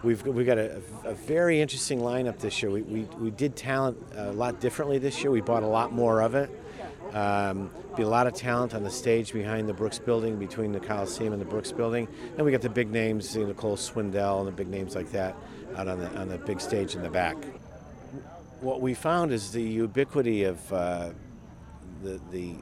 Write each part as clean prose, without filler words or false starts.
we've got a very interesting lineup this year. We did talent a lot differently this year. We bought a lot more of it. Be a lot of talent on the stage behind the Brooks Building, between the Coliseum and the Brooks Building. And we got the big names, Nicole Swindell and the big names like that out on the big stage in the back. What we found is the ubiquity of the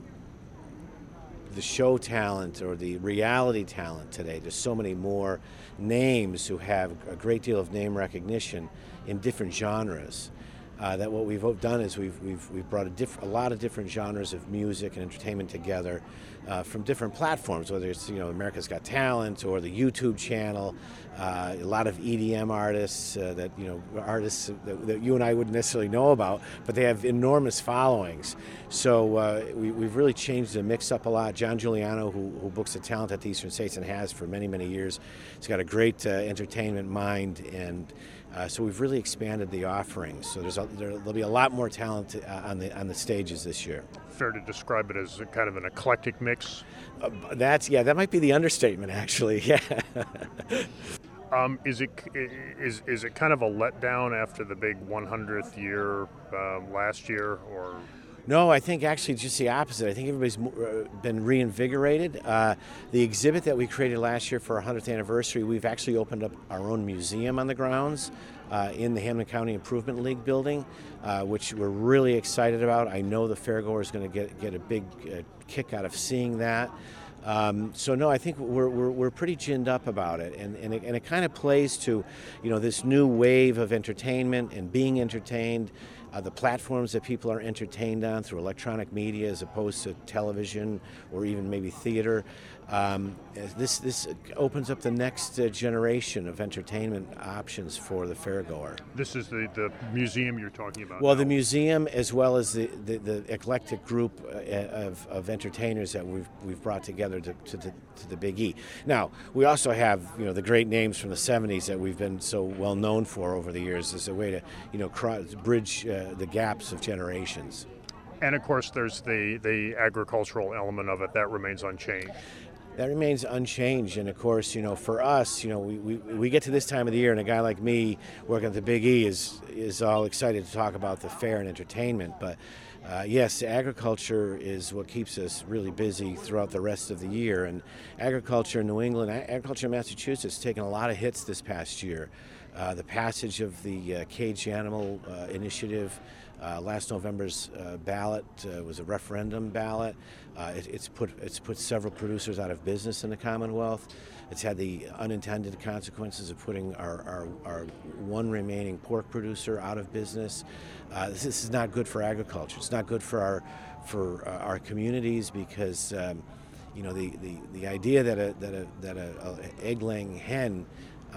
show talent or the reality talent today. There's so many more names who have a great deal of name recognition in different genres. That what we've done is we've brought a lot of different genres of music and entertainment together from different platforms, whether it's America's Got Talent or the YouTube channel. A lot of EDM artists that you and I wouldn't necessarily know about, but they have enormous followings. So we've really changed the mix up a lot. John Giuliano, who books the talent at the Eastern States and has for many, many years, he's got a great entertainment mind, and so we've really expanded the offerings. So there'll be a lot more talent on the stages this year. Fair to describe it as kind of an eclectic mix? That might be the understatement, actually. Yeah. Is it kind of a letdown after the big 100th year last year, or? No, I think actually just the opposite. I think everybody's been reinvigorated. The exhibit that we created last year for our 100th anniversary, we've actually opened up our own museum on the grounds in the Hamden County Improvement League building, which we're really excited about. I know the fairgoer is going to get a big kick out of seeing that. So no, I think we're pretty ginned up about it, and it kind of plays to, this new wave of entertainment and being entertained. The platforms that people are entertained on through electronic media as opposed to television or even maybe theater. This opens up the next generation of entertainment options for the fairgoer. This is the museum you're talking about? Well, the museum, as well as the eclectic group of entertainers that we've brought together to the Big E. Now, we also have the great names from the 70s that we've been so well known for over the years as a way to bridge the gaps of generations. And of course, there's the agricultural element of it that remains unchanged. That remains unchanged, and of course, for us, we get to this time of the year, and a guy like me working at the Big E is all excited to talk about the fair and entertainment. But yes, agriculture is what keeps us really busy throughout the rest of the year. And agriculture in New England, agriculture in Massachusetts, has taken a lot of hits this past year. The passage of the Caged Animal Initiative. Last November's ballot was a referendum ballot. It's put several producers out of business in the Commonwealth. It's had the unintended consequences of putting our one remaining pork producer out of business. This is not good for agriculture. It's not good for our communities because the idea that a egg-laying hen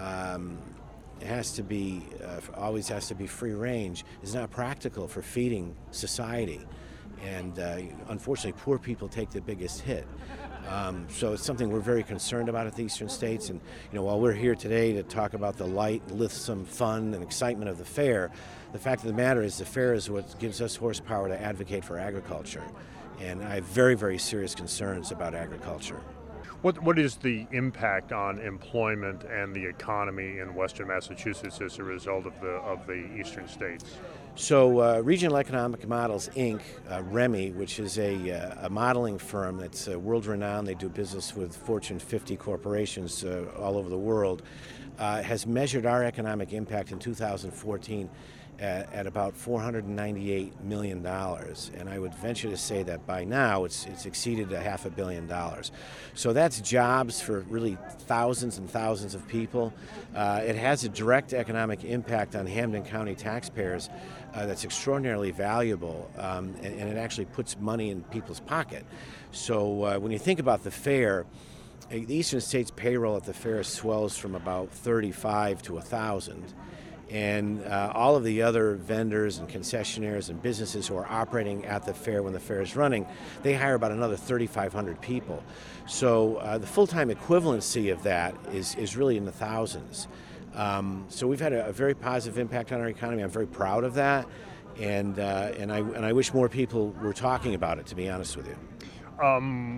always has to be free range is not practical for feeding society, and unfortunately poor people take the biggest hit. So it's something we're very concerned about at the Eastern States, and while we're here today to talk about the light, lithesome fun and excitement of the fair, the fact of the matter is the fair is what gives us horsepower to advocate for agriculture, and I have very, very serious concerns about agriculture. What is the impact on employment and the economy in Western Massachusetts as a result of the Eastern States? So Regional Economic Models, Inc., REMI, which is a modeling firm that's world-renowned, they do business with Fortune 50 corporations all over the world, has measured our economic impact in 2014 at about $498 million, and I would venture to say that by now it's exceeded $500 million. So that's jobs for really thousands and thousands of people. It has a direct economic impact on Hamden County taxpayers that's extraordinarily valuable, and it actually puts money in people's pocket. So when you think about the fair, the Eastern States payroll at the fair swells from about 35 to 1,000. And all of the other vendors and concessionaires and businesses who are operating at the fair when the fair is running, they hire about another 3,500 people. So the full-time equivalency of that is really in the thousands. So we've had a very positive impact on our economy. I'm very proud of that, and I wish more people were talking about it, to be honest with you.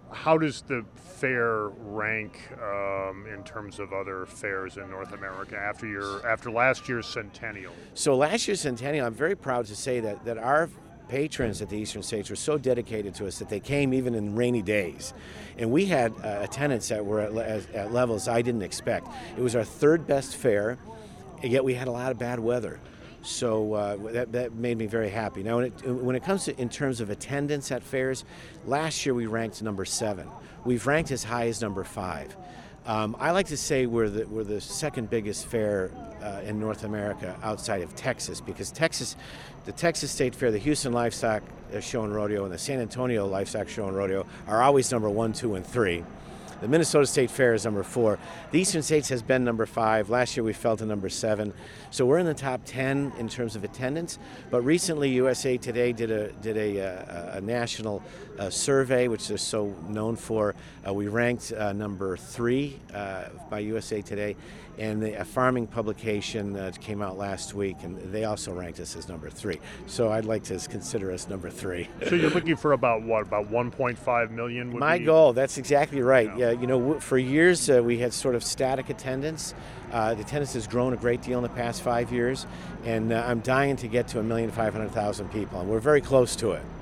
How does the fair rank in terms of other fairs in North America after last year's centennial? So last year's centennial, I'm very proud to say that our patrons at the Eastern States were so dedicated to us that they came even in rainy days. And we had attendance that were at levels I didn't expect. It was our third best fair, and yet we had a lot of bad weather. So that made me very happy. Now, when it comes to in terms of attendance at fairs, last year we ranked number 7. We've ranked as high as number 5. I like to say we're the second biggest fair in North America outside of Texas, because the Texas State Fair, the Houston Livestock Show and Rodeo, and the San Antonio Livestock Show and Rodeo are always number 1, 2, and 3. The Minnesota State Fair is number 4. The Eastern States has been number 5. Last year we fell to number 7. So we're in the top 10 in terms of attendance. But recently USA Today did a national survey, which they're so known for. We ranked number 3 by USA Today. And a farming publication came out last week, and they also ranked us as number 3. So I'd like to consider us number 3. So you're looking for about 1.5 million? My goal, that's exactly right. Yeah, for years we had sort of static attendance. The attendance has grown a great deal in the past 5 years, and I'm dying to get to 1,500,000 people, and we're very close to it.